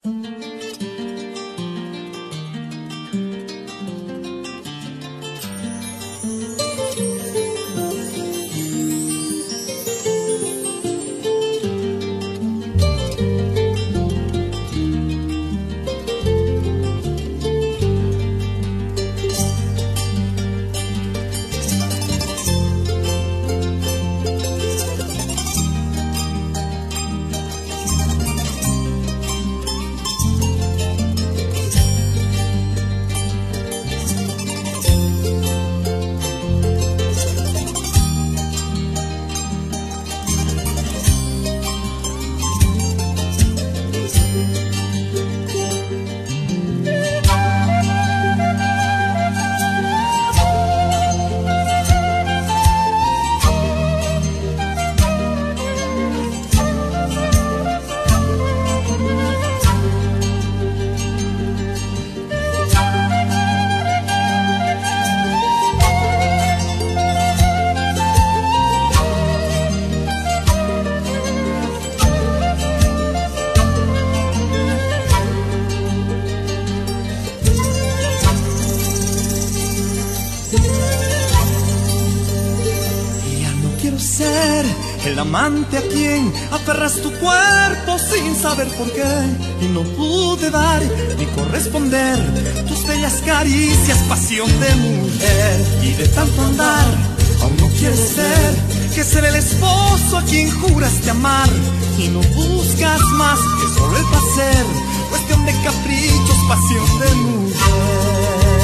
El amante a quien aferras tu cuerpo sin saber por qué, y no pude dar ni corresponder tus bellas caricias, pasión de mujer. Y de tanto andar aún no quieres ser que ser el esposo a quien juraste amar, y no buscas más que solo el placer, cuestión de caprichos, pasión de mujer.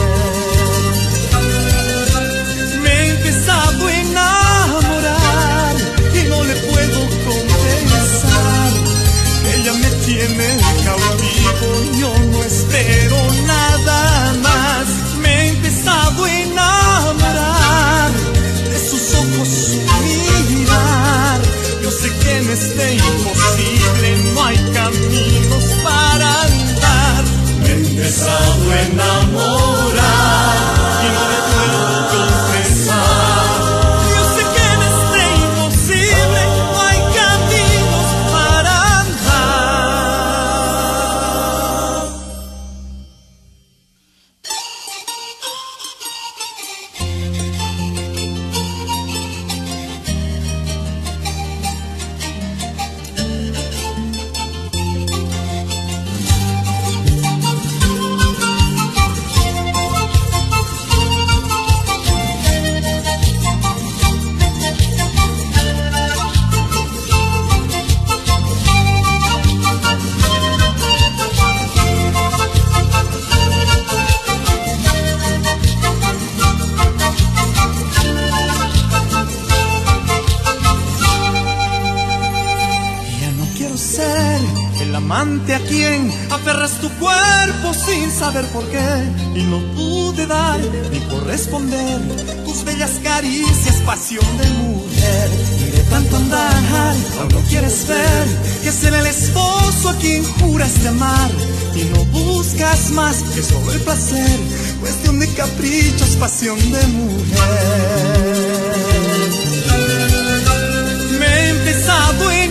Me he empezado a enamorar y no le puedo confesar, ella me tiene cautivo, yo no espero nada más. Me he empezado a enamorar de sus ojos, su mirar. Yo sé que en este imposible no hay caminos para andar. Me he empezado a enamorar y no le puedo confesar. A quien aferras tu cuerpo sin saber por qué, y no pude dar ni corresponder tus bellas caricias, pasión de mujer. Y de tanto andar aún no quieres ver que ser el esposo a quien juraste amar, y no buscas más que solo el placer, cuestión de caprichos, pasión de mujer. Me he empezado a